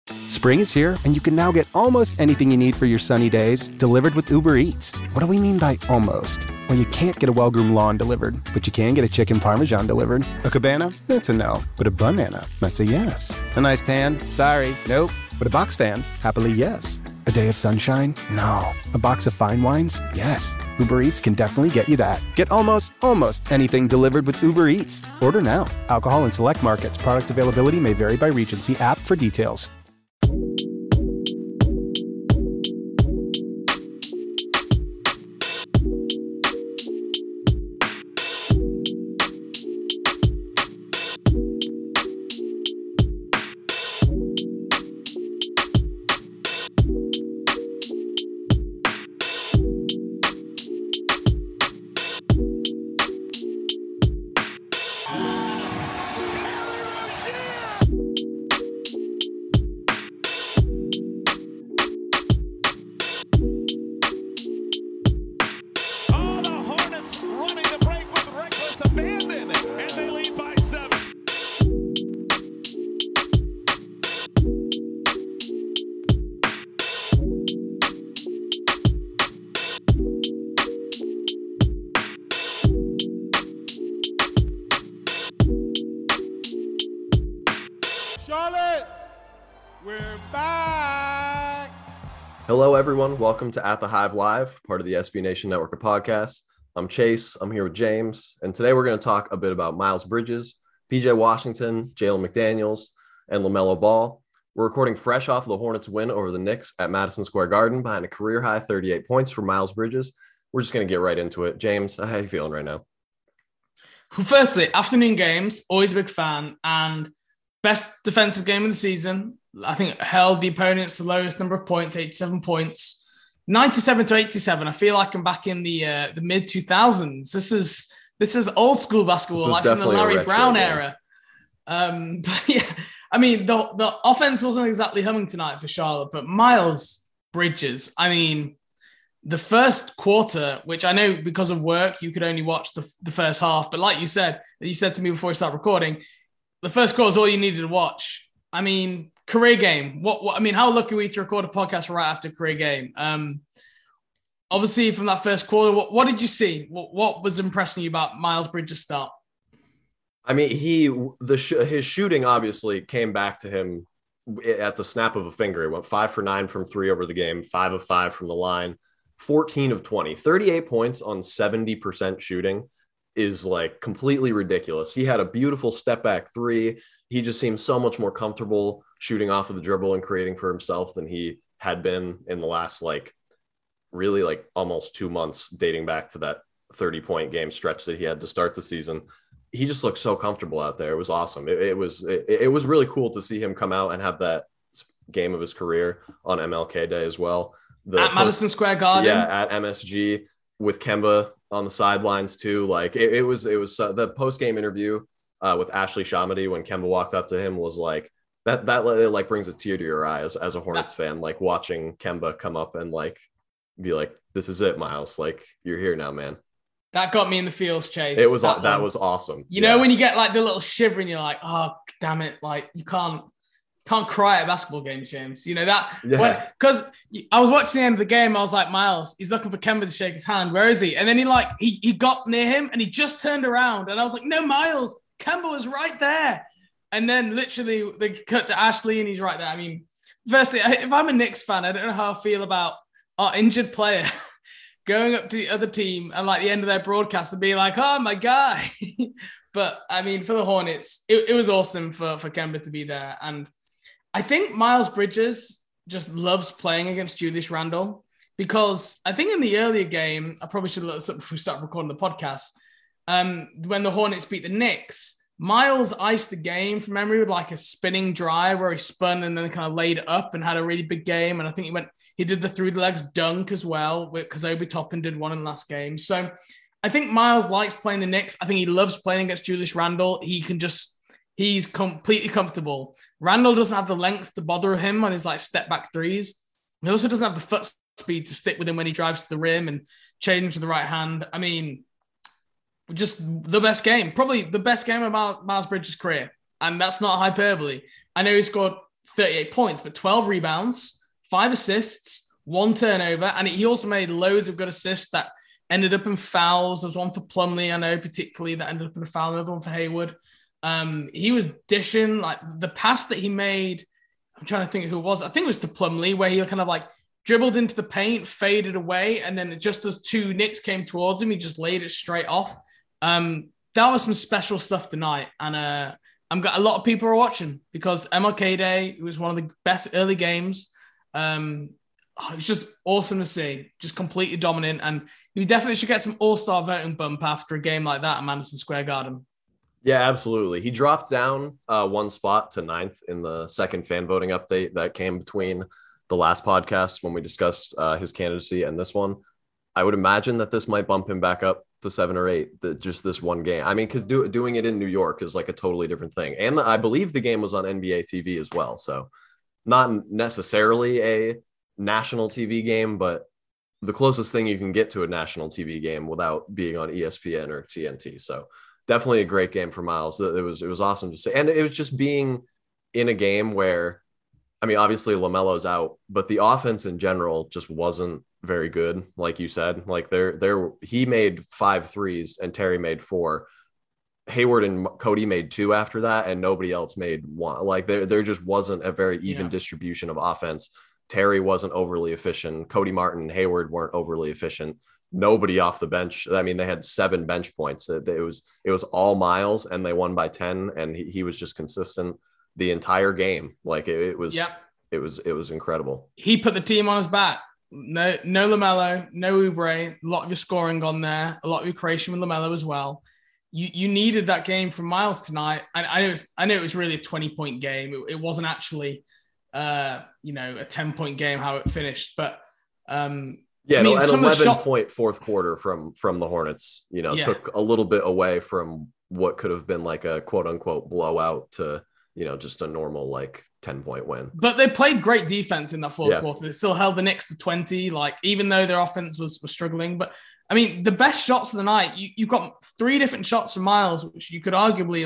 Spring is here, and you can now get almost anything you need for your sunny days delivered with Uber Eats. What do we mean by almost? Well, you can't get a well-groomed lawn delivered, but you can get a chicken parmesan delivered. A cabana? That's a no. But a banana? That's a yes. A nice tan? Sorry, nope. But a box fan? Happily, yes. A day of sunshine? No. A box of fine wines? Yes. Uber Eats can definitely get you that. Get almost anything delivered with Uber Eats. Order now. Alcohol in select markets. Product availability may vary by region. See app for details. Charlotte, we're back. Hello, everyone. Welcome to At the Hive Live, part of the SB Nation Network of podcasts. I'm Chase. I'm here with James. And today we're going to talk a bit about Miles Bridges, PJ Washington, Jalen McDaniels, and LaMelo Ball. We're recording fresh off of the Hornets' win over the Knicks at Madison Square Garden behind a career-high 38 points for Miles Bridges. We're just going to get right into it. James, how are you feeling right now? Firstly, afternoon games, always a big fan. And best defensive game of the season. I think held the opponents to the lowest number of points, 87 points. 97 to 87. I feel like I'm back in the mid 2000s. This is old school basketball, like from the Larry Brown era. But yeah, I mean the offense wasn't exactly humming tonight for Charlotte, but Miles Bridges. I mean, the first quarter, which I know because of work you could only watch the first half, but like you said to me before we start recording, the first quarter is all you needed to watch. I mean, career game. What I mean, how lucky are we to record a podcast right after career game? Obviously, from that first quarter, what did you see? What was impressing you about Miles Bridges' start? I mean, his shooting obviously came back to him at the snap of a finger. He went 5 for 9 from 3 over the game, 5 of 5 from the line, 14 of 20, 38 points on 70% shooting is like completely ridiculous. He had a beautiful step back 3. He just seemed so much more comfortable shooting off of the dribble and creating for himself than he had been in the last really almost 2 months, dating back to that 30-point game stretch that he had to start the season. He just looked so comfortable out there. It was awesome. It was really cool to see him come out and have that game of his career on MLK Day as well. Madison Square Garden. Yeah, at MSG with Kemba on the sidelines too. Like it was the post-game interview with Ashley Shamady when Kemba walked up to him was like that like brings a tear to your eyes as a Hornets fan, like watching Kemba come up and like be like, this is it, Miles. Like, you're here now, man. That got me in the feels, Chase. It was that was awesome. You know, when you get like the little shiver and you're like, oh damn it, like you can't cry at basketball games, James. You know that? Yeah. Because I was watching the end of the game, I was like, Miles, he's looking for Kemba to shake his hand. Where is he? And then he got near him and he just turned around. And I was like, no, Miles, Kemba was right there. And then literally they cut to Ashley and he's right there. I mean, firstly, if I'm a Knicks fan, I don't know how I feel about our injured player going up to the other team and like the end of their broadcast and being like, oh, my guy. But I mean, for the Hornets, it was awesome for Kemba to be there. And I think Miles Bridges just loves playing against Julius Randle because I think in the earlier game, I probably should have looked this up before we start recording the podcast. When the Hornets beat the Knicks, Miles iced the game from memory with like a spinning drive where he spun and then kind of laid it up and had a really big game. And I think he did the through the legs dunk as well because Obi Toppin did one in the last game. So I think Miles likes playing the Knicks. I think he loves playing against Julius Randle. He's completely comfortable. Randle doesn't have the length to bother him on his like step back threes. He also doesn't have the foot speed to stick with him when he drives to the rim and change to the right hand. I mean, just the best game, probably the best game of Miles Bridges' career. And that's not hyperbole. I know he scored 38 points, but 12 rebounds, 5 assists, 1 turnover. And he also made loads of good assists that ended up in fouls. There was one for Plumlee, I know particularly, that ended up in a foul, another one for Hayward. He was dishing, like the pass that he made. I'm trying to think who it was. I think it was to Plumlee, where he kind of like dribbled into the paint, faded away, and then just as 2 Knicks came towards him, he just laid it straight off. That was some special stuff tonight, and I'm got a lot of people are watching because MLK Day, it was one of the best early games. It's just awesome to see, just completely dominant, and you definitely should get some all-star voting bump after a game like that at Madison Square Garden. Yeah, absolutely. He dropped down 1 spot to 9th in the second fan voting update that came between the last podcast when we discussed his candidacy and this one. I would imagine that this might bump him back up to 7 or 8, just this one game. I mean, because doing it in New York is like a totally different thing. And I believe the game was on NBA TV as well. So not necessarily a national TV game, but the closest thing you can get to a national TV game without being on ESPN or TNT. So definitely a great game for Miles. It was awesome to see. And it was just being in a game where, I mean, obviously LaMelo's out, but the offense in general just wasn't very good. Like you said, like he made 5 threes and Terry made 4. Hayward and Cody made 2 after that, and nobody else made 1. Like there just wasn't a very even distribution of offense. Terry wasn't overly efficient. Cody Martin and Hayward weren't overly efficient. Nobody off the bench. I mean, they had 7 bench points. It was all Miles, and they won by 10, and he was just consistent the entire game. Like it was incredible. He put the team on his back. No LaMelo, no Oubre. A lot of your scoring on there. A lot of your creation with LaMelo as well. You needed that game from Miles tonight. And I know it was really a 20-point game. It wasn't actually a 10-point game how it finished, but an 11-point fourth quarter from the Hornets, took a little bit away from what could have been like a quote unquote blowout to, just a normal like 10-point win. But they played great defense in that fourth quarter. They still held the Knicks to 20, like even though their offense was struggling. But I mean, the best shots of the night, you've got 3 different shots from Miles, which you could arguably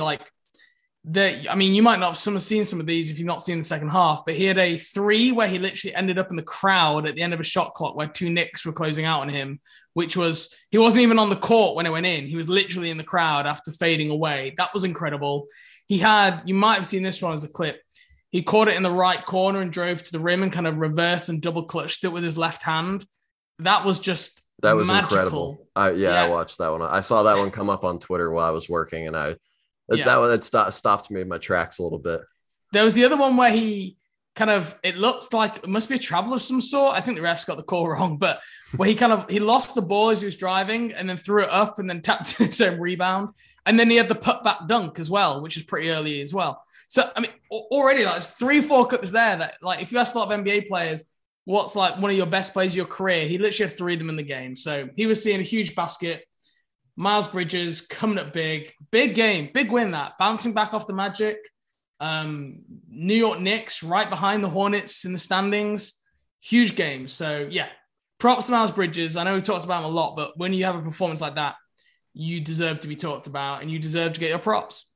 you might not have seen some of these if you've not seen the second half, but he had a 3 where he literally ended up in the crowd at the end of a shot clock where 2 Knicks were closing out on him, which was, he wasn't even on the court when it went in. He was literally in the crowd after fading away. That was incredible. You might have seen this one as a clip. He caught it in the right corner and drove to the rim and kind of reverse and double clutched it with his left hand. That was magical. Incredible. I watched that one. I saw that one come up on Twitter while I was working, and that one had stopped me in my tracks a little bit. There was the other one where he it looks like it must be a travel of some sort. I think the refs got the call wrong, but where he lost the ball as he was driving and then threw it up and then tapped in his own rebound. And then he had the putback dunk as well, which is pretty early as well. So, I mean, already there's 3-4 clips there that, like, if you ask a lot of NBA players, what's like one of your best plays of your career, he literally had 3 of them in the game. So he was seeing a huge basket. Miles Bridges coming up big game, big win that, bouncing back off the Magic. New York Knicks right behind the Hornets in the standings. Huge game. So, yeah, props to Miles Bridges. I know we've talked about him a lot, but when you have a performance like that, you deserve to be talked about and you deserve to get your props.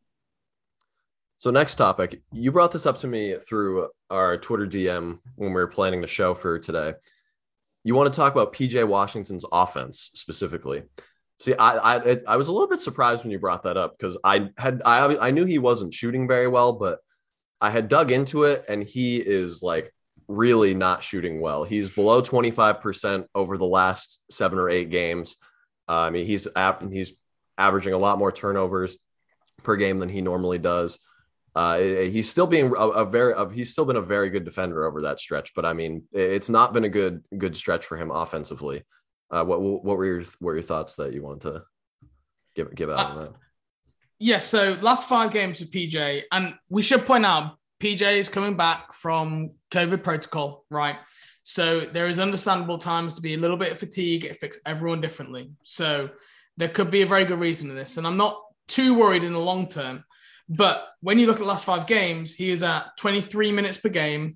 So next topic, you brought this up to me through our Twitter DM when we were planning the show for today. You want to talk about PJ Washington's offense specifically. See, I was a little bit surprised when you brought that up because I knew he wasn't shooting very well, but I had dug into it and he is like really not shooting well. He's below 25% over the last 7 or 8 games. I mean, he's averaging a lot more turnovers per game than he normally does. He's still been a very good defender over that stretch, but I mean, it's not been a good stretch for him offensively. What were your thoughts that you wanted to give out on that? Yeah, so last 5 games with PJ, and we should point out PJ is coming back from COVID protocol, right? So there is understandable times to be a little bit of fatigue. It affects everyone differently. So there could be a very good reason to this. And I'm not too worried in the long term. But when you look at the last 5 games, he is at 23 minutes per game,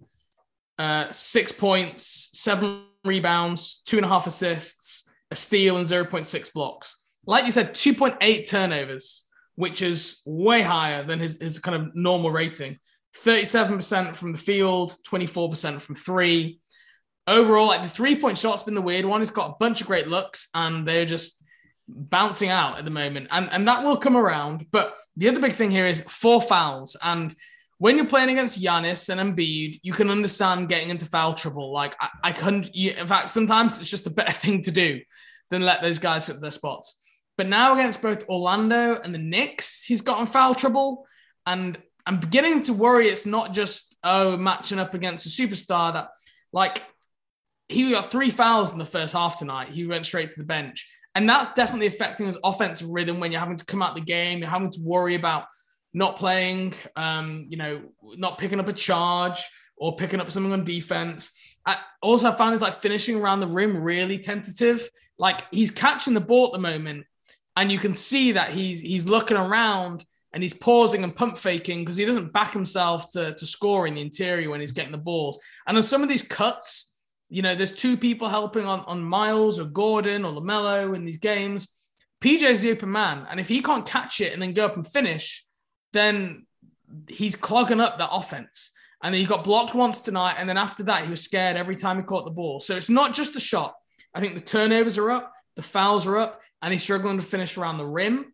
6 points, 7 rebounds, 2.5 assists, a steal, and 0.6 blocks. Like you said, 2.8 turnovers, which is way higher than his kind of normal rating. 37% from the field, 24% from three. Overall, like the 3-point shot's been the weird one. He's got a bunch of great looks and they're just bouncing out at the moment. And that will come around. But the other big thing here is 4 fouls. And when you're playing against Giannis and Embiid, you can understand getting into foul trouble. Like I couldn't, in fact, sometimes it's just a better thing to do than let those guys hit their spots. But now against both Orlando and the Knicks, he's got in foul trouble. And I'm beginning to worry it's not just, matching up against a superstar that, like, he got 3 fouls in the first half tonight. He went straight to the bench. And that's definitely affecting his offensive rhythm when you're having to come out the game. You're having to worry about not playing, not picking up a charge or picking up something on defense. I also found his finishing around the rim really tentative. Like he's catching the ball at the moment and you can see that he's looking around and he's pausing and pump faking because he doesn't back himself to score in the interior when he's getting the balls. And on some of these cuts, there's 2 people helping on Miles or Gordon or LaMelo in these games. PJ's the open man. And if he can't catch it and then go up and finish, then he's clogging up that offense. And then he got blocked once tonight. And then after that, he was scared every time he caught the ball. So it's not just the shot. I think the turnovers are up, the fouls are up, and he's struggling to finish around the rim.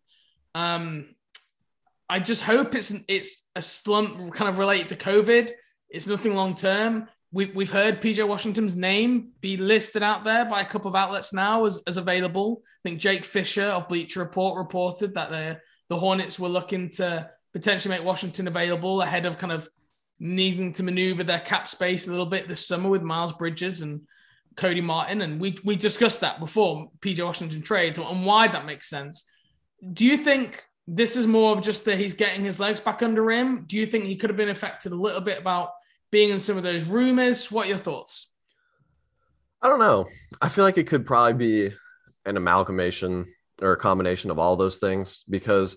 I just hope it's a slump kind of related to COVID. It's nothing long-term. We've heard PJ Washington's name be listed out there by a couple of outlets now as available. I think Jake Fisher of Bleacher Report reported that the Hornets were looking to potentially make Washington available ahead of kind of needing to maneuver their cap space a little bit this summer with Miles Bridges and Cody Martin. And we discussed that before, PJ Washington trades and why that makes sense. Do you think this is more of just that he's getting his legs back under him? Do you think he could have been affected a little bit about being in some of those rumors? What are your thoughts? I don't know. I feel like it could probably be an amalgamation or a combination of all those things because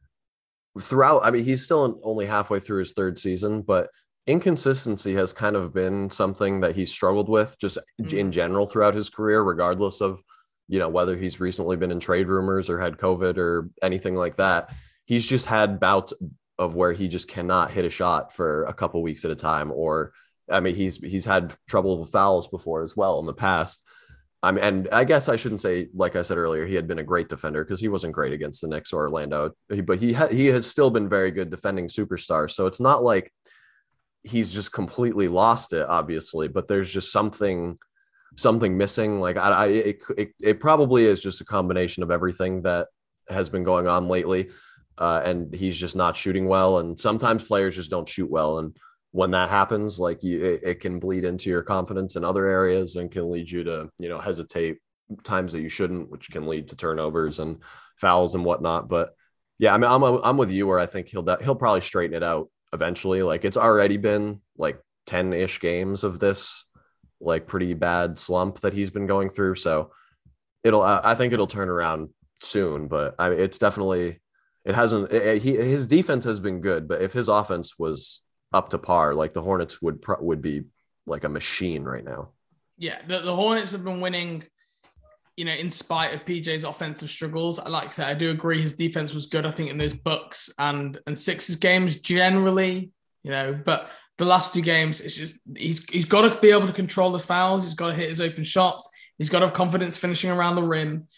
he's still only halfway through his 3rd season, but inconsistency has kind of been something that he's struggled with just in general throughout his career, regardless of, whether he's recently been in trade rumors or had COVID or anything like that. He's just had bouts of where he just cannot hit a shot for a couple weeks at a time. Or, he's had trouble with fouls before as well in the past. And I guess I shouldn't say, like I said earlier, he had been a great defender because he wasn't great against the Knicks or Orlando, but he has still been very good defending superstars. So it's not like he's just completely lost it, obviously, but there's just something missing. Like it probably is just a combination of everything that has been going on lately. And he's just not shooting well. And sometimes players just don't shoot well. And when that happens, it can bleed into your confidence in other areas and can lead you to, hesitate times that you shouldn't, which can lead to turnovers and fouls and whatnot. But yeah, I'm with you where I think he'll probably straighten it out eventually. Like it's already been 10-ish games of this pretty bad slump that he's been going through. So I think it'll turn around soon, but it's definitely, it hasn't. His defense has been good, but if his offense was up to par, the Hornets would be like a machine right now. Yeah, the Hornets have been winning, in spite of PJ's offensive struggles. Like I said, I do agree his defense was good. I think in those Bucks and Sixers games generally, but the last 2 games, it's just he's got to be able to control the fouls. He's got to hit his open shots. He's got to have confidence finishing around the rim.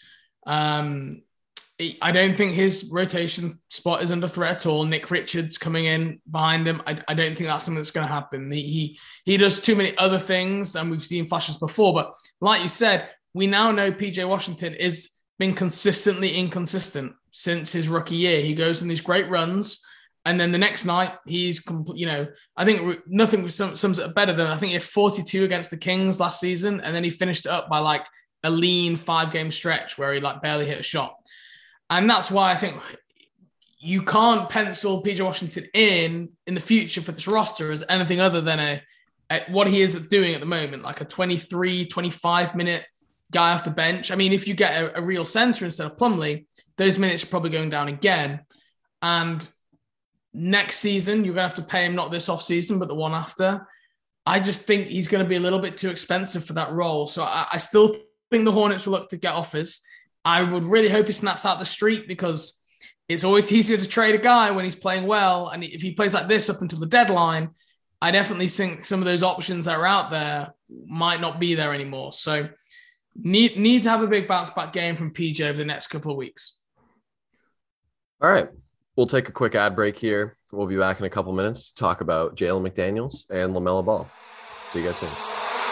I don't think his rotation spot is under threat at all. Nick Richards coming in behind him. I don't think that's something that's going to happen. He does too many other things, and we've seen flashes before. But like you said, we now know PJ Washington is been consistently inconsistent since his rookie year. He goes on these great runs, and then the next night he's, I think nothing sums it up better than I think he had 42 against the Kings last season, and then he finished it up by a lean 5-game stretch where he barely hit a shot. And that's why I think you can't pencil PJ Washington in the future for this roster as anything other than what he is doing at the moment, like a 23, 25-minute guy off the bench. I mean, if you get a real center instead of Plumlee, those minutes are probably going down again. And next season, you're going to have to pay him not this offseason, but the one after. I just think he's going to be a little bit too expensive for that role. So I still think the Hornets will look to get offers. I would really hope he snaps out the street because it's always easier to trade a guy when he's playing well. And if he plays like this up until the deadline, I definitely think some of those options that are out there might not be there anymore. So need to have a big bounce back game from PJ over the next couple of weeks. All right. We'll take a quick ad break here. We'll be back in a couple minutes to talk about Jalen McDaniels and LaMelo Ball. See you guys soon.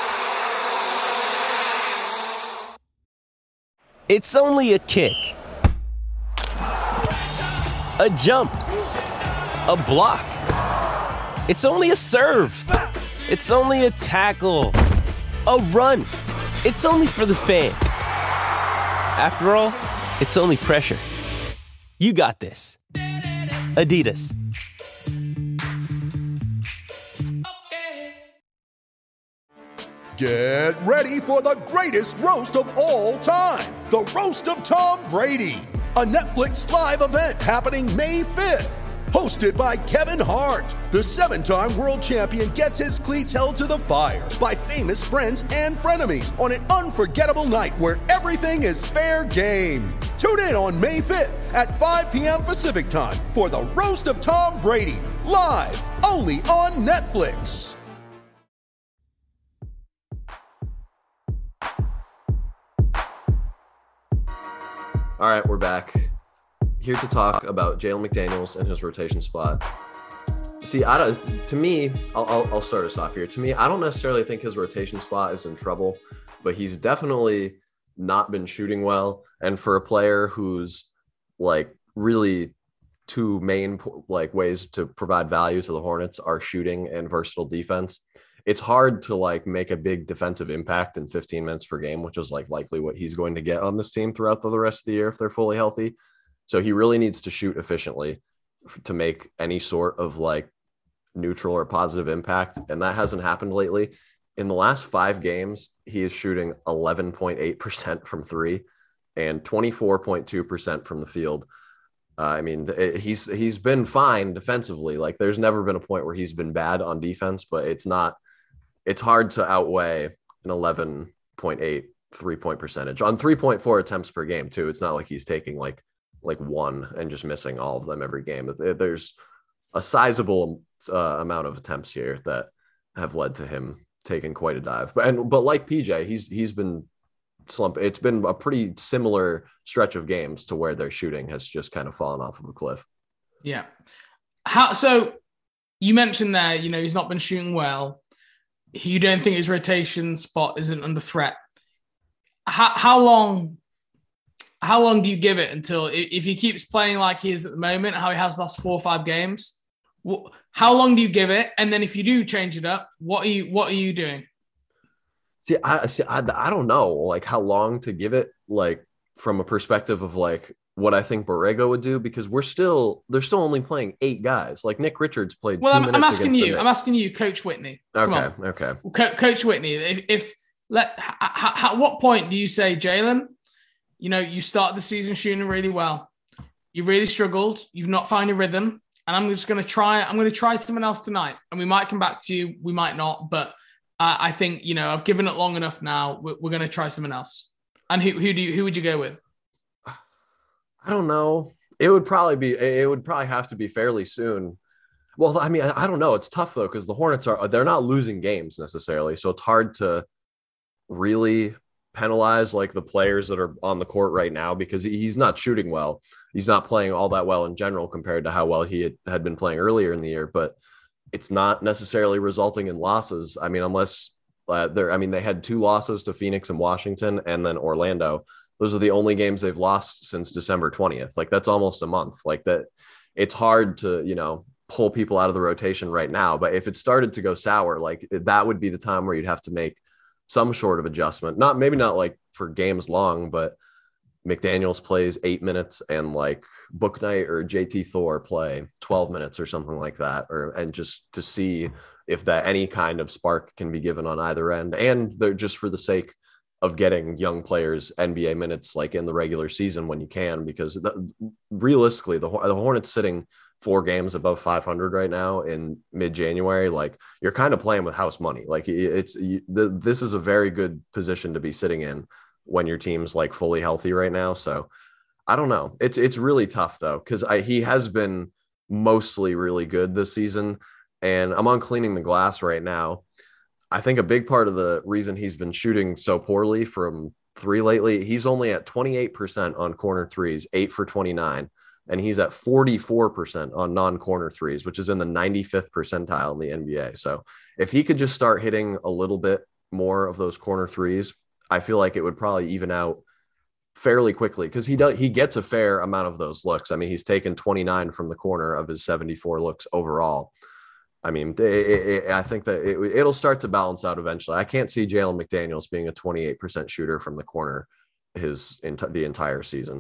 It's only a kick, a jump, a block. It's only a serve. It's only a tackle, a run. It's only for the fans. After all, it's only pressure. You got this. Adidas. Get ready for the greatest roast of all time. The Roast of Tom Brady. A Netflix live event happening May 5th. Hosted by Kevin Hart. The 7-time world champion gets his cleats held to the fire by famous friends and frenemies on an unforgettable night where everything is fair game. Tune in on May 5th at 5 p.m. Pacific time for the Roast of Tom Brady. Live only on Netflix. All right, we're back. Here to talk about Jalen McDaniels and his rotation spot. See, I'll start us off here. To me, I don't necessarily think his rotation spot is in trouble, but he's definitely not been shooting well. And for a player who's like really two main like ways to provide value to the Hornets are shooting and versatile defense, it's hard to like make a big defensive impact in 15 minutes per game, which is like likely what he's going to get on this team throughout the rest of the year if they're fully healthy. So he really needs to shoot efficiently to make any sort of like neutral or positive impact. And that hasn't happened lately. In the last 5 games, he is shooting 11.8% from 3 and 24.2% from the field. He's been fine defensively. Like there's never been a point where he's been bad on defense, but it's hard to outweigh an 11.8 3-point percentage on 3.4 attempts per game too. It's not like he's taking like one and just missing all of them every game. There's a sizable amount of attempts here that have led to him taking quite a dive. But like PJ, he's been slumping. It's been a pretty similar stretch of games to where their shooting has just kind of fallen off of a cliff. Yeah. So you mentioned there, he's not been shooting well. You don't think his rotation spot isn't under threat. How long do you give it until, if he keeps playing like he is at the moment, how he has the last 4 or 5 games, how long do you give it? And then if you do change it up, what are you doing? I don't know like how long to give it, like from a perspective of like what I think Borrego would do, because they're still only playing 8 guys. Like Nick Richards played 2 minutes. I'm asking you, Coach Whitney. Okay. Coach Whitney, at what point do you say, Jalen, you started the season shooting really well. You really struggled. You've not found your rhythm. And I'm going to try someone else tonight. And we might come back to you. We might not. But I think, I've given it long enough now. We're going to try someone else. And who would you go with? I don't know. It would probably have to be fairly soon. Well, I mean, I don't know. It's tough though, because the Hornets they're not losing games necessarily. So it's hard to really penalize like the players that are on the court right now, because he's not shooting well. He's not playing all that well in general compared to how well he had been playing earlier in the year, but it's not necessarily resulting in losses. I mean, unless they had 2 losses to Phoenix and Washington and then Orlando. Those are the only games they've lost since December 20th. Like that's almost a month. Like that. It's hard to, pull people out of the rotation right now. But if it started to go sour, like that would be the time where you'd have to make some sort of adjustment. Maybe not like for games long, but McDaniels plays 8 minutes and like Bouknight or JT Thor play 12 minutes or something like that, and just to see if that any kind of spark can be given on either end. And they're just for the sake of getting young players NBA minutes like in the regular season when you can, because realistically the Hornets sitting 4 games above 500 right now in mid-January, like you're kind of playing with house money. Like this is a very good position to be sitting in when your team's like fully healthy right now. So I don't know. It's really tough though, because he has been mostly really good this season, and I'm on Cleaning the Glass right now. I think a big part of the reason he's been shooting so poorly from three lately, he's only at 28% on corner threes, 8 for 29, and he's at 44% on non-corner threes, which is in the 95th percentile in the NBA. So if he could just start hitting a little bit more of those corner threes, I feel like it would probably even out fairly quickly, because he gets a fair amount of those looks. I mean, he's taken 29 from the corner of his 74 looks overall. I mean, I think that it'll start to balance out eventually. I can't see Jalen McDaniels being a 28% shooter from the corner the entire season.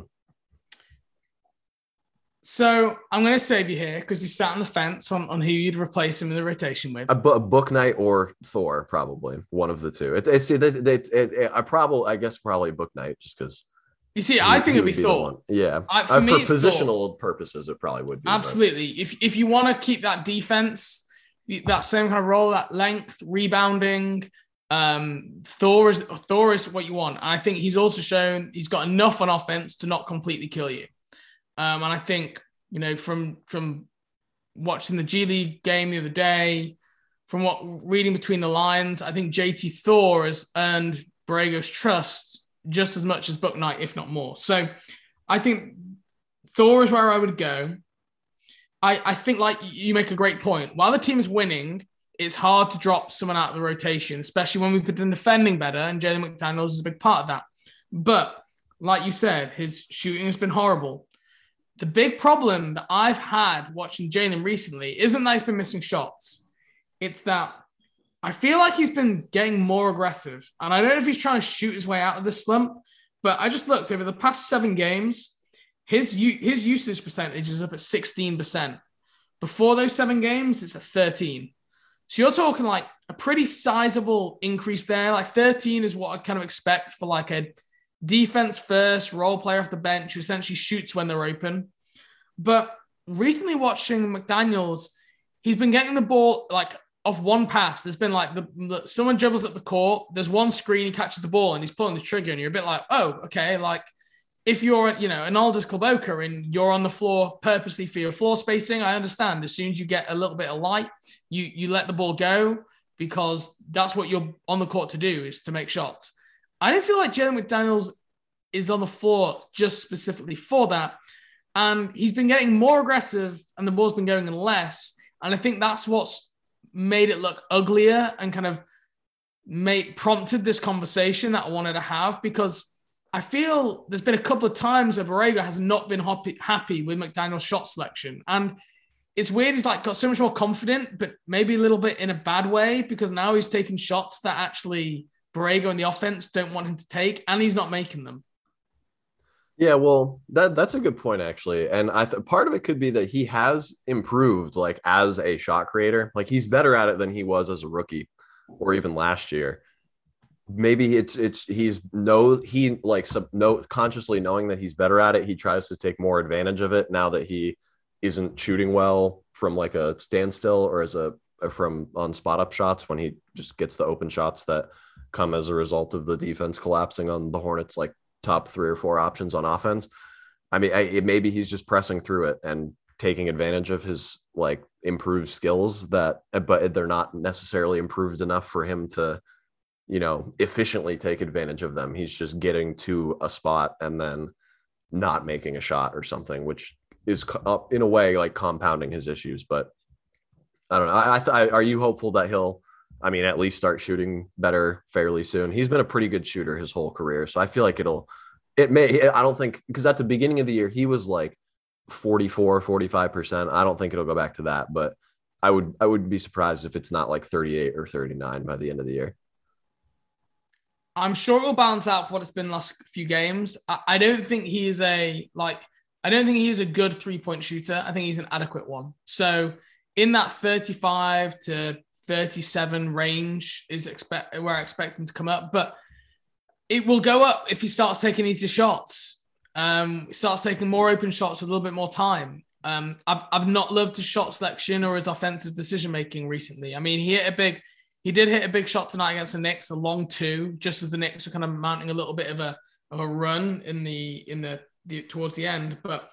So I'm going to save you here because you sat on the fence on who you'd replace him in the rotation with. A Bouknight or Thor, probably one of the two. I guess probably Bouknight, just because. You see, I think it'd be Thor. Yeah, for positional Thor. Purposes, it probably would be. Absolutely. If you want to keep that defense, that same kind of role, that length, rebounding, Thor is what you want. And I think he's also shown he's got enough on offense to not completely kill you. And I think, from watching the G League game the other day, from reading between the lines, I think JT Thor has earned Borrego's trust just as much as Bouknight, if not more. So I think Thor is where I would go. I think, like, you make a great point. While the team is winning, it's hard to drop someone out of the rotation, especially when we've been defending better, and Jalen McDaniels is a big part of that. But like you said, his shooting has been horrible. The big problem that I've had watching Jalen recently isn't that he's been missing shots. It's that I feel like he's been getting more aggressive. And I don't know if he's trying to shoot his way out of this slump, but I just looked over the past 7 games, his usage percentage is up at 16%. Before those 7 games, it's at 13. So you're talking like a pretty sizable increase there. Like 13 is what I'd kind of expect for like a defense first role player off the bench who essentially shoots when they're open. But recently watching McDaniels, he's been getting the ball like off one pass. There's been like someone dribbles up the court. There's one screen, he catches the ball and he's pulling the trigger and you're a bit like, oh, okay. Like if you're, an Aldous Kulboka and you're on the floor purposely for your floor spacing, I understand. As soon as you get a little bit of light, you let the ball go because that's what you're on the court to do, is to make shots. I don't feel like Jalen McDaniels is on the floor just specifically for that. And he's been getting more aggressive and the ball's been going in less. And I think that's what's made it look uglier and kind of prompted this conversation that I wanted to have, because I feel there's been a couple of times where Borrego has not been happy with McDaniel's shot selection. And it's weird. He's like got so much more confident, but maybe a little bit in a bad way, because now he's taking shots that actually Borrego and the offense don't want him to take, and he's not making them. Yeah, well, that's a good point, actually. And part of it could be that he has improved, like, as a shot creator. Like, he's better at it than he was as a rookie or even last year. Maybe consciously knowing that he's better at it, he tries to take more advantage of it now that he isn't shooting well from like a standstill or from on spot up shots, when he just gets the open shots that come as a result of the defense collapsing on the Hornets, like top 3 or 4 options on offense. I mean, maybe he's just pressing through it and taking advantage of his like improved skills but they're not necessarily improved enough for him to, efficiently take advantage of them. He's just getting to a spot and then not making a shot or something, which is in a way like compounding his issues. But I don't know. Are you hopeful that he'll, at least start shooting better fairly soon? He's been a pretty good shooter his whole career. So I feel like I don't think, because at the beginning of the year, he was like 44, 45%. I don't think it'll go back to that, but I would be surprised if it's not like 38 or 39 by the end of the year. I'm sure it'll balance out for what it's been the last few games. I don't think he is a good 3-point shooter. I think he's an adequate one. So in that 35 to 37 range is where I expect him to come up, but it will go up if he starts taking easier shots. Starts taking more open shots with a little bit more time. I've not loved his shot selection or his offensive decision making recently. He did hit a big shot tonight against the Knicks, a long 2, just as the Knicks were kind of mounting a little bit of a run in the towards the end. But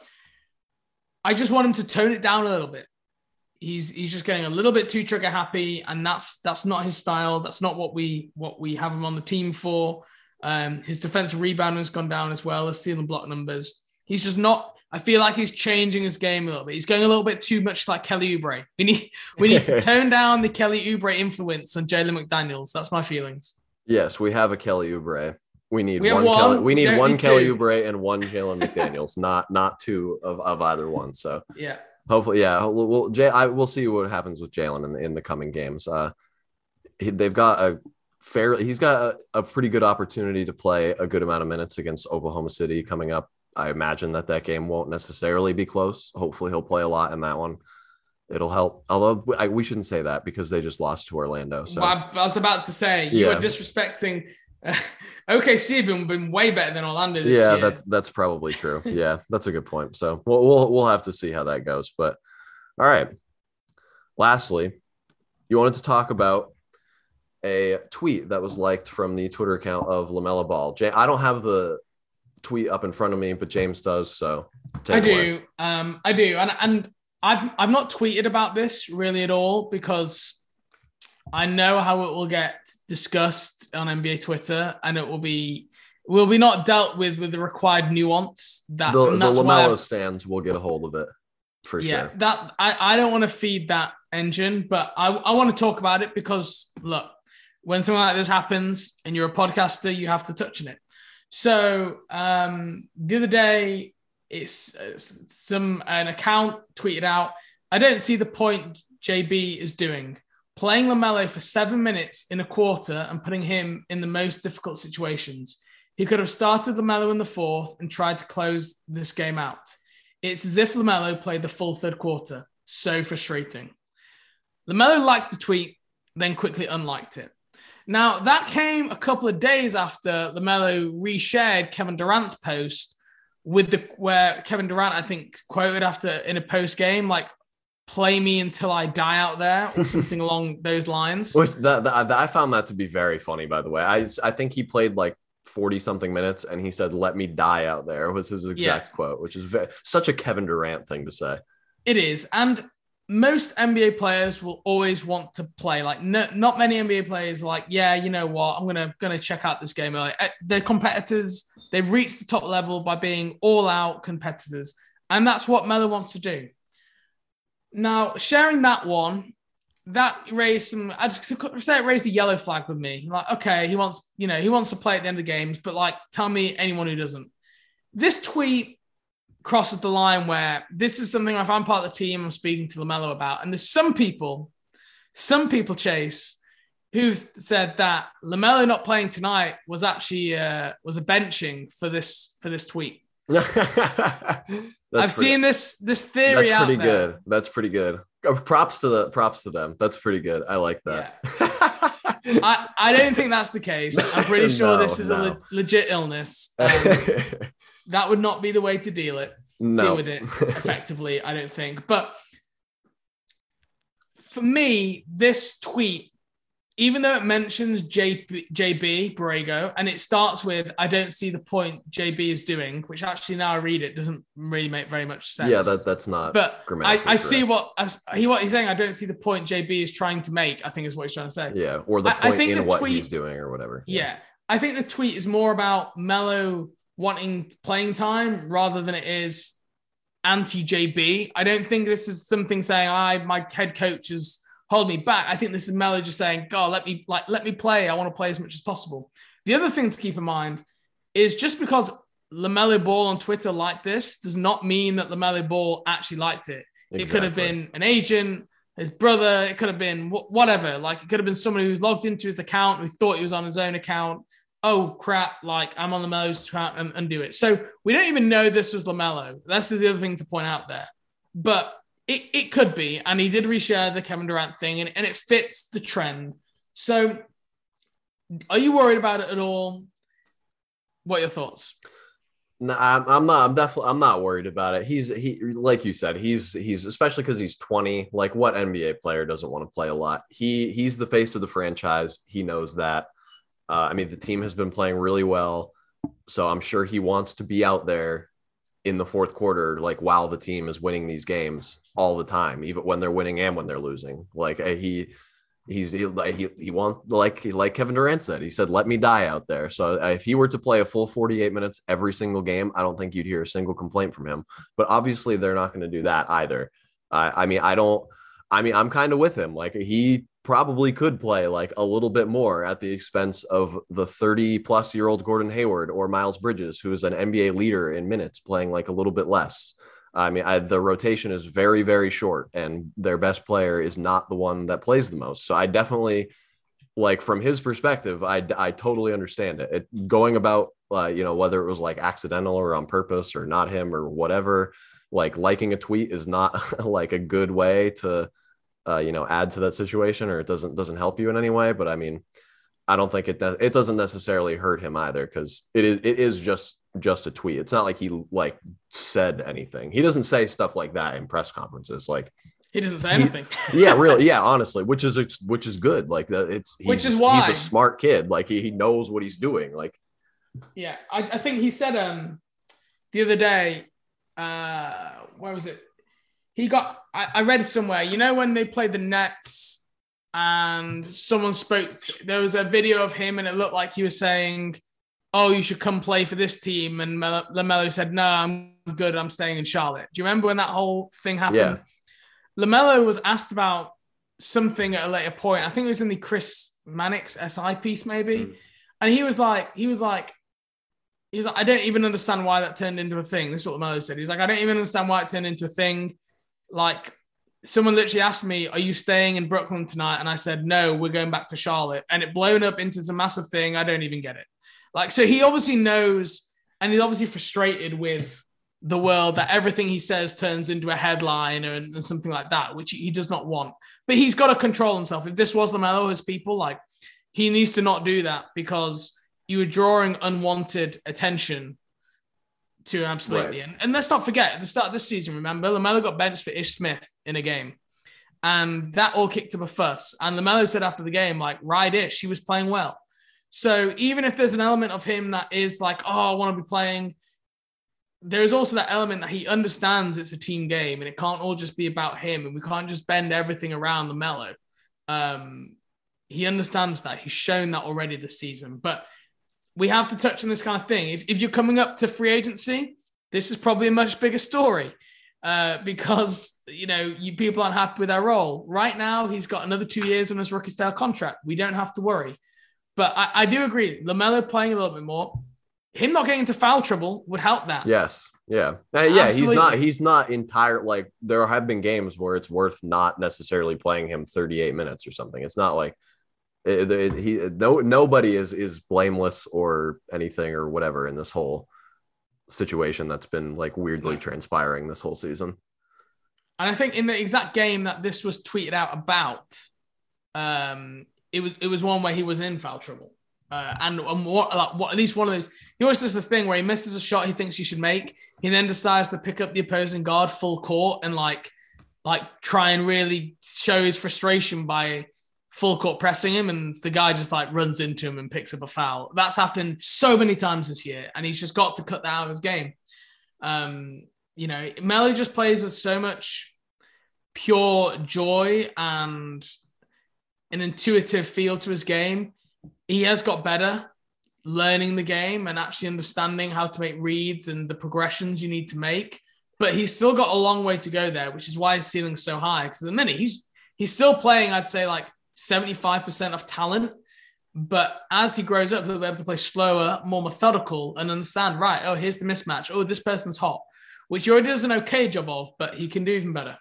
I just want him to tone it down a little bit. He's just getting a little bit too trigger happy, and that's not his style. That's not what we have him on the team for. His defensive rebounding has gone down as well as steal and block numbers. He's just not. I feel like he's changing his game a little bit. He's going a little bit too much like Kelly Oubre. We need to tone down the Kelly Oubre influence on Jalen McDaniels. That's my feelings. Yes, we have a Kelly Oubre. We need one Kelly Oubre and one Jalen McDaniels, not two of either one. So yeah, hopefully, yeah. We'll see what happens with Jalen in the coming games. They've got he's got a pretty good opportunity to play a good amount of minutes against Oklahoma City coming up. I imagine that game won't necessarily be close. Hopefully he'll play a lot in that one. It'll help. Although we shouldn't say that because they just lost to Orlando. So I was about to say you were disrespecting. OKC have been way better than Orlando this year. Yeah, that's probably true. Yeah, that's a good point. So we'll have to see how that goes. But all right. Lastly, you wanted to talk about a tweet that was liked from the Twitter account of LaMelo Ball. I don't have the tweet up in front of me, but James does. So I do. And I've not tweeted about this really at all because I know how it will get discussed on NBA Twitter, and it will be not dealt with the required nuance. The LaMelo stands will get a hold of it for sure. That I don't want to feed that engine, but I want to talk about it because look, when something like this happens and you're a podcaster, you have to touch on it. So the other day, it's an account tweeted out, I don't see the point JB is doing. Playing LaMelo for 7 minutes in a quarter and putting him in the most difficult situations. He could have started LaMelo in the fourth and tried to close this game out. It's as if LaMelo played the full third quarter. So frustrating. LaMelo liked the tweet, then quickly unliked it. Now, that came a couple of days after LaMelo reshared Kevin Durant's post where Kevin Durant, I think, quoted after in a post game, like, play me until I die out there or something along those lines. Which I found that to be very funny, by the way. I think he played like 40 something minutes and he said, let me die out there was his exact quote, which is such a Kevin Durant thing to say. It is. And most NBA players will always want to play. Like not many NBA players are like, yeah, you know what? I'm gonna check out this game early. They're competitors. They've reached the top level by being all out competitors. And that's what Melo wants to do. Now, sharing that one, that raised some, I'd say it raised the yellow flag with me. Like, okay, he wants to play at the end of the games, but like, tell me anyone who doesn't. This tweet crosses the line where this is something if I'm part of the team, I'm speaking to LaMelo about. And there's some people, Chase, who've said that LaMelo not playing tonight was actually, was a benching for this tweet. I've seen this theory out there. That's pretty good. That's pretty good. Props to them. That's pretty good. I like that. Yeah. I don't think that's the case. I'm pretty sure this is a legit illness. That would not be the way to deal with it effectively, I don't think. But for me, this tweet, even though it mentions JB Borrego, and it starts with, I don't see the point JB is doing, which actually now I read it doesn't really make very much sense. Yeah, that's not. But I see what he's saying. I don't see the point JB is trying to make, I think is what he's trying to say. Yeah, or the point in what he's doing or whatever. Yeah. I think the tweet is more about Melo wanting playing time rather than it is anti-JB. I don't think this is something saying, my head coach is hold me back. I think this is Melo just saying, God, let me play. I want to play as much as possible. The other thing to keep in mind is just because LaMelo Ball on Twitter liked this does not mean that LaMelo Ball actually liked it. Exactly. It could have been an agent, his brother. It could have been whatever. Like, it could have been someone who logged into his account who thought he was on his own account. Oh, crap. Like, I'm on LaMelo's account and do it. So we don't even know this was LaMelo. That's the other thing to point out there. But it could be, and he did reshare the Kevin Durant thing, and it fits the trend. So, are you worried about it at all? What are your thoughts? No, I'm not. I'm not worried about it. He like you said, he's especially because he's 20. Like, what NBA player doesn't want to play a lot? He's the face of the franchise. He knows that. I mean, the team has been playing really well, so I'm sure he wants to be out there in the fourth quarter, like while the team is winning these games all the time, even when they're winning and when they're losing. Like he wants, like Kevin Durant said, he said, let me die out there. So if he were to play a full 48 minutes every single game, I don't think you'd hear a single complaint from him. But obviously they're not going to do that either. I'm kind of with him. Like he probably could play like a little bit more at the expense of the 30-plus-year-old Gordon Hayward or Miles Bridges, who is an NBA leader in minutes, playing like a little bit less. The rotation is very, very short, and their best player is not the one that plays the most. So I definitely, like, from his perspective, I totally understand it. Going about, whether it was like accidental or on purpose or not him or whatever, like liking a tweet is not like a good way to, add to that situation, or it doesn't help you in any way. But I mean, I don't think it does. It doesn't necessarily hurt him either, because it is just a tweet. It's not like he like said anything. He doesn't say stuff like that in press conferences. Like he doesn't say anything. Yeah, really. Yeah, honestly, which is good. Like that, which is why he's a smart kid. Like he knows what he's doing. Like, yeah, I think he said the other day, where was it? I read somewhere, when they played the Nets and someone spoke, there was a video of him and it looked like he was saying, oh, you should come play for this team. And LaMelo said, no, I'm good. I'm staying in Charlotte. Do you remember when that whole thing happened? Yeah. LaMelo was asked about something at a later point. I think it was in the Chris Mannix SI piece, maybe. Mm. And he was like, I don't even understand why that turned into a thing. This is what LaMelo said. He's like, I don't even understand why it turned into a thing. Like, someone literally asked me, are you staying in Brooklyn tonight? And I said, no, we're going back to Charlotte. And it blown up into some massive thing. I don't even get it. Like, so he obviously knows, and he's obviously frustrated with the world that everything he says turns into a headline and something like that, which he does not want. But he's got to control himself. If this was LaMelo, his people, like, he needs to not do that, because you were drawing unwanted attention to him, absolutely. Right. And let's not forget, at the start of this season, remember, LaMelo got benched for Ish Smith in a game. And that all kicked up a fuss. And LaMelo said after the game, like, ride Ish, he was playing well. So even if there's an element of him that is like, oh, I want to be playing, there's also that element that he understands it's a team game and it can't all just be about him, and we can't just bend everything around LaMelo. He understands that. He's shown that already this season. But we have to touch on this kind of thing. If you're coming up to free agency, this is probably a much bigger story because, you people aren't happy with our role. Right now, he's got another 2 years on his rookie-style contract. We don't have to worry. But I do agree. LaMelo playing a little bit more, him not getting into foul trouble would help that. Yes. Yeah. Yeah. He's not entire. Like, there have been games where it's worth not necessarily playing him 38 minutes or something. It's not like nobody is blameless or anything or whatever in this whole situation that's been like weirdly transpiring this whole season. And I think in the exact game that this was tweeted out about, it was one where he was in foul trouble. And at least one of those, he always does a thing where he misses a shot he thinks he should make. He then decides to pick up the opposing guard full court and like try and really show his frustration by full court pressing him. And the guy just like runs into him and picks up a foul. That's happened so many times this year. And he's just got to cut that out of his game. Melo just plays with so much pure joy and an intuitive feel to his game. He has got better learning the game and actually understanding how to make reads and the progressions you need to make. But he's still got a long way to go there, which is why his ceiling's so high. Because at the minute, he's still playing, I'd say, like 75% of talent. But as he grows up, he'll be able to play slower, more methodical, and understand, right, oh, here's the mismatch. Oh, this person's hot, which he already does an okay job of, but he can do even better.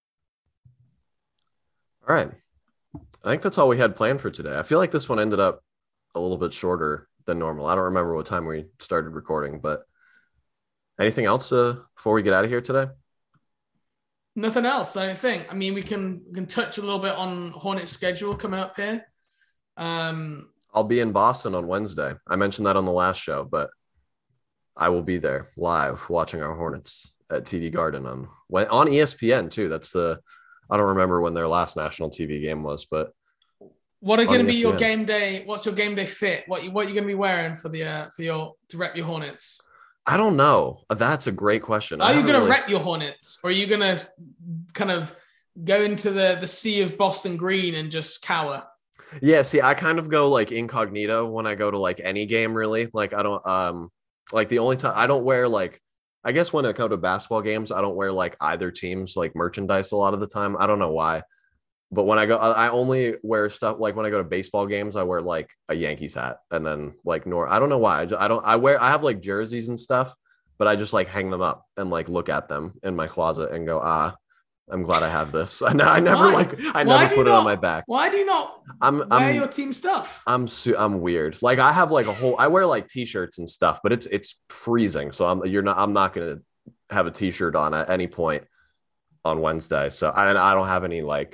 All right. I think that's all we had planned for today. I feel like this one ended up a little bit shorter than normal. I don't remember what time we started recording, but anything else before we get out of here today? Nothing else, I don't think. I mean, we can touch a little bit on Hornets' schedule coming up here. I'll be in Boston on Wednesday. I mentioned that on the last show, but I will be there live watching our Hornets at TD Garden on ESPN too. I don't remember when their last national TV game was, but what are going to be your game day? What's your game day fit? What are you going to be wearing to rep your Hornets? I don't know. That's a great question. Are you going to wreck your Hornets, or are you going to kind of go into the sea of Boston green and just cower? Yeah, see, I kind of go like incognito when I go to like any game, really. Like I don't like the only time I don't wear like, I guess when I go to basketball games, I don't wear like either team's like merchandise a lot of the time. I don't know why. But when I only wear stuff like when I go to baseball games, I wear like a Yankees hat, and then like I don't know why. I have like jerseys and stuff, but I just like hang them up and like look at them in my closet and go, I'm glad I have this. I never put it on my back. Why do you not wear your team stuff? I'm weird. Like I have like I wear like t-shirts and stuff, but it's freezing. So I'm not going to have a t-shirt on at any point on Wednesday. So I don't have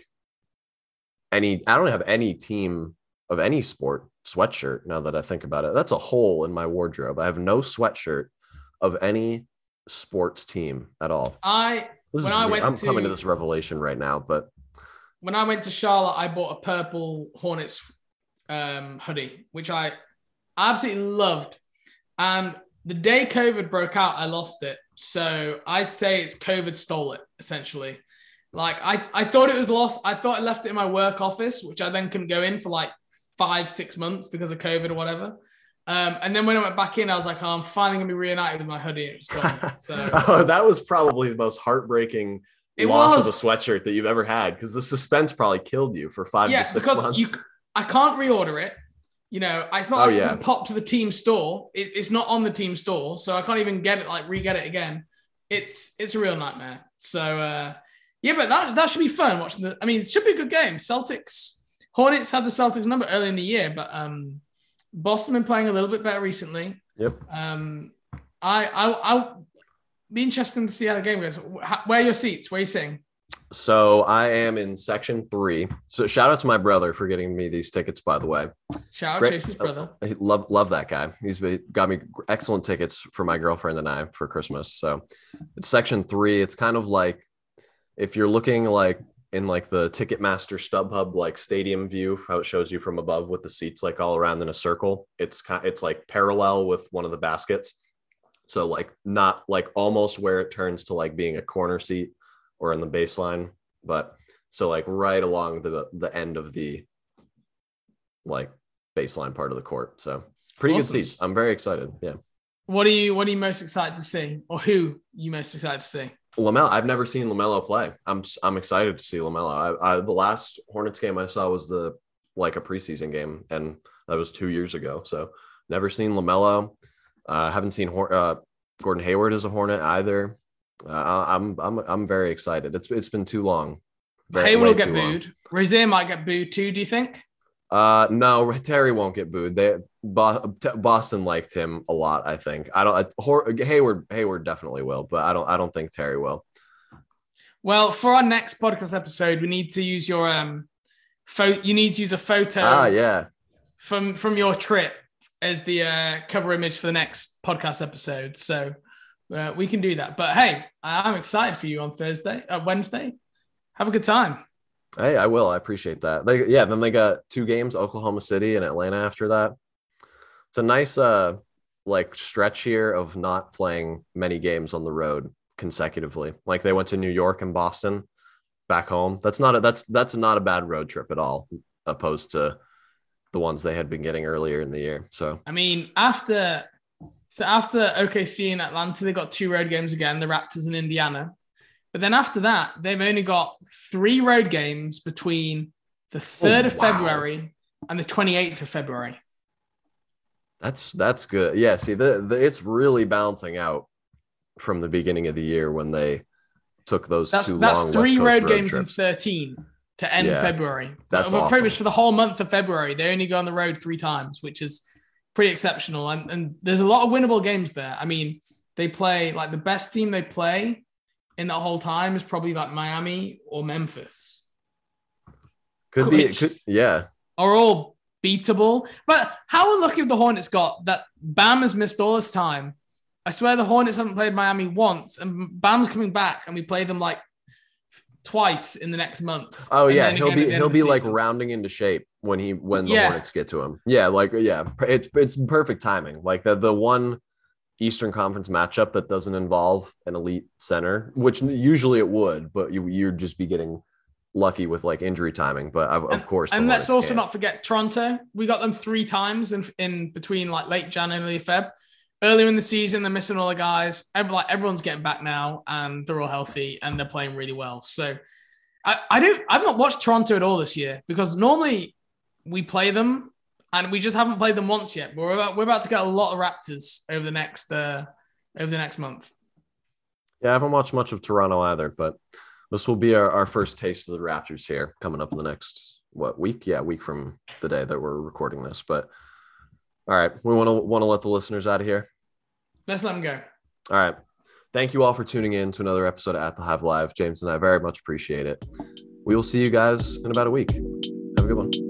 I don't have any team of any sport sweatshirt. Now that I think about it, that's a hole in my wardrobe. I have no sweatshirt of any sports team at all. I'm coming to this revelation right now, but when I went to Charlotte, I bought a purple Hornets hoodie, which I absolutely loved. And the day COVID broke out, I lost it. So I'd say it's COVID stole it, essentially. Like I thought it was lost. I thought I left it in my work office, which I then couldn't go in for like 5-6 months because of COVID or whatever. And then when I went back in, I was like, I'm finally going to be reunited with my hoodie. It was gone. So, that was probably the most heartbreaking loss of a sweatshirt that you've ever had, because the suspense probably killed you for 5 to 6 months. I can't reorder it. You know, it's not you can pop to the team store. It's not on the team store, so I can't even get it, like re-get it again. It's a real nightmare. So, yeah, but that should be fun watching it should be a good game. Hornets had the Celtics number early in the year, but Boston been playing a little bit better recently. Yep. I'll be interesting to see how the game goes. Where are your seats? Where are you sitting? So I am in section 3. So shout out to my brother for getting me these tickets, by the way. Shout out Chase's brother. Love that guy. He's got me excellent tickets for my girlfriend and I for Christmas. So it's section 3. It's kind of like, if you're looking like in like the Ticketmaster StubHub like stadium view, how it shows you from above with the seats like all around in a circle, it's like parallel with one of the baskets. So like not like almost where it turns to like being a corner seat or in the baseline, but so like right along the end of the like baseline part of the court. So pretty awesome. Good seats. I'm very excited. Yeah. What are you most excited to see, or who you most excited to see? LaMelo. I've never seen LaMelo play. I'm excited to see LaMelo. The last Hornets game I saw was a preseason game, and that was 2 years ago. So never seen LaMelo. Haven't seen Gordon Hayward as a Hornet either. I'm very excited. It's been too long. Hayward will get booed. Rozier might get booed too. Do you think? No, Terry won't get booed. Boston liked him a lot. I think. Hayward definitely will, but I don't think Terry will. Well, for our next podcast episode, we need to use your You need to use a photo. Yeah. From your trip as the cover image for the next podcast episode. So we can do that. But hey, I'm excited for you on Wednesday. Have a good time. Hey, I will. I appreciate that. Then they got 2 games, Oklahoma City and Atlanta after that. It's a nice stretch here of not playing many games on the road consecutively. Like they went to New York and Boston back home. That's not a bad road trip at all, opposed to the ones they had been getting earlier in the year. So I mean, after OKC and Atlanta, they got 2 road games again, the Raptors and Indiana. But then after that, they've only got 3 road games between the 3rd of February and the 28th of February. That's good. Yeah, see, it's really balancing out from the beginning of the year when they took those two long West Coast road trips. That's 3 road games trips. in 13 to end February. That's awesome. Pretty much for the whole month of February, they only go on the road 3 times, which is pretty exceptional. And there's a lot of winnable games there. I mean, they play like the best team they play in that whole time is probably like Miami or Memphis. Could be. Yeah. Are all beatable. But how unlucky have the Hornets got that Bam has missed all this time? I swear the Hornets haven't played Miami once, and Bam's coming back, and we play them like twice in the next month. Oh yeah, he'll be like rounding into shape when the Hornets get to him. Yeah, it's perfect timing. Like the one Eastern Conference matchup that doesn't involve an elite center, which usually it would, but you'd just be getting lucky with like injury timing. But of course, and let's also not forget Toronto. We got them 3 times in between like late Jan and early Feb. Earlier in the season, they're missing all the guys. Everyone's getting back now, and they're all healthy, and they're playing really well. So I've not watched Toronto at all this year because normally we play them, and we just haven't played them once yet. But we're about to get a lot of Raptors over the next month. Yeah, I haven't watched much of Toronto either, but this will be our first taste of the Raptors here coming up in the next week? Yeah, a week from the day that we're recording this. But all right, we want to let the listeners out of here. Let's let them go. All right. Thank you all for tuning in to another episode of At the Hive Live. James and I very much appreciate it. We will see you guys in about a week. Have a good one.